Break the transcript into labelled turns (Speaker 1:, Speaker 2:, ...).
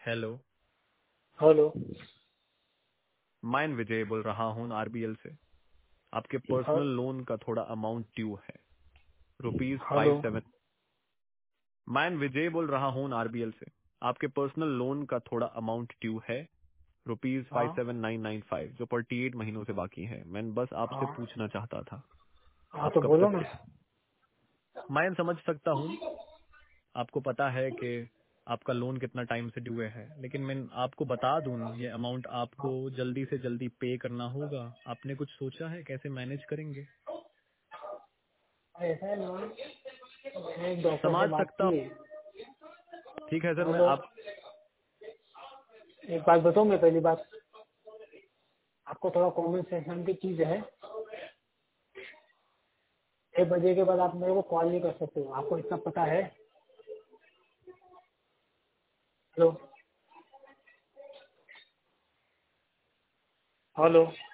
Speaker 1: Hello.
Speaker 2: Hello.
Speaker 1: मैं विजय बोल रहा हूँ आरबीएल से। आपके
Speaker 2: हाँ,
Speaker 1: पर्सनल लोन का थोड़ा अमाउंट ड्यू है, रुपीज
Speaker 2: हेलो।
Speaker 1: 57। मैं विजय बोल रहा हूँ आरबीएल से। आपके पर्सनल लोन का थोड़ा अमाउंट ड्यू है, रुपीज
Speaker 2: हाँ
Speaker 1: 57995, जो 48 महीनों से बाकी है। मैं बस आपसे
Speaker 2: हाँ
Speaker 1: पूछना चाहता था,
Speaker 2: हाँ,
Speaker 1: आप
Speaker 2: तो
Speaker 1: कब
Speaker 2: बोलो
Speaker 1: तक
Speaker 2: ना।
Speaker 1: दे। मैं समझ सकता हूँ, आपको पता है कि आपका लोन कितना टाइम से ड्यू है, लेकिन मैं आपको बता दूं, ये अमाउंट आपको जल्दी से जल्दी पे करना होगा। आपने कुछ सोचा है कैसे मैनेज करेंगे?
Speaker 2: ऐसा है ना, मैंने एक डॉक्टर से
Speaker 1: समझ
Speaker 2: बात
Speaker 1: सकता
Speaker 2: की।
Speaker 1: हूँ। ठीक है सर, मैं
Speaker 2: हेलो।
Speaker 1: आप।
Speaker 2: एक बात बताऊँ मैं, पहली बात, आपको थोड़ा कॉमन सेंस नाम की चीज है। 1 बजे के बाद आप मेरे को कॉल नहीं कर सकते हो, आपको इतना पता है। हेलो। हेलो।